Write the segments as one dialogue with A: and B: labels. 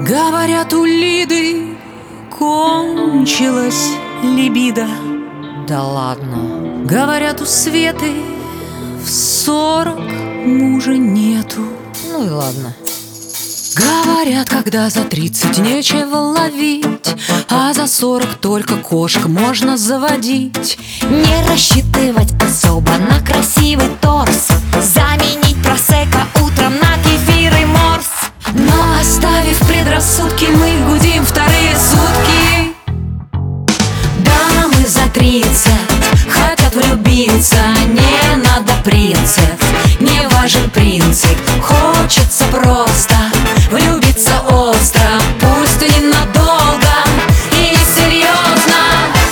A: Говорят, у Лиды кончилась либидо. Да ладно. Говорят, у Светы в 40 мужа нету. Ну и ладно. Говорят, когда за 30 нечего ловить, а за 40 только кошек можно заводить.
B: Не рассчитывать особо на красивый торс, заменить просекко утром на кефир и морс.
A: Но оставив предрассудки, мы гудим вторые сутки.
B: Дамы за 30
A: хотят влюбиться, не надо принцев, не важен принцип. Хочется просто влюбиться остро, пусть и ненадолго, и серьезно.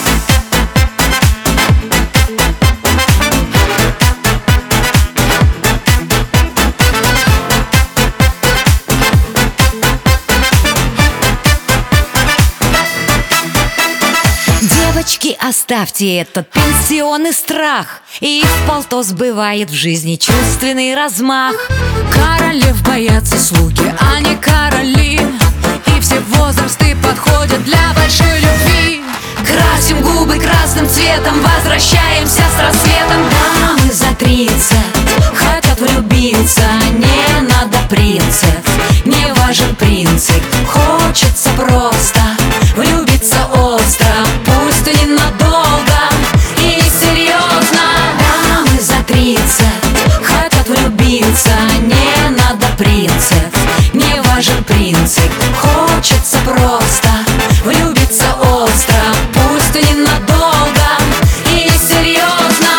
B: Девочки, оставьте этот пенсионный страх, и вполто сбывает в жизни чувственный размах.
A: Королев боятся слуги, а не короли, и все возрасты подходят для большой любви. Красим губы красным цветом, возвращаемся с рассветом.
B: Дамы за 30
A: хотят влюбиться, не надо принцев, не важен принцип. Хочется просто влюбиться остро, пусть и ненадолго, и серьезно.
B: Дамы за 30
A: хотят влюбиться, не надо принцев, не важен принцип. Хочется просто влюбиться остро, пусть и ненадолго, и серьезно.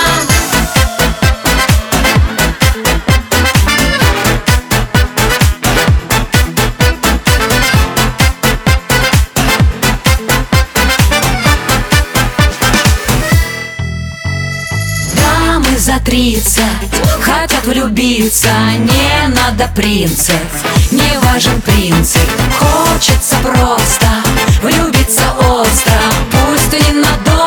A: Дамы за 30 хотят влюбиться, не надо принцев, не важен принцип. Хочется просто влюбиться остро, пусть и ненадолго.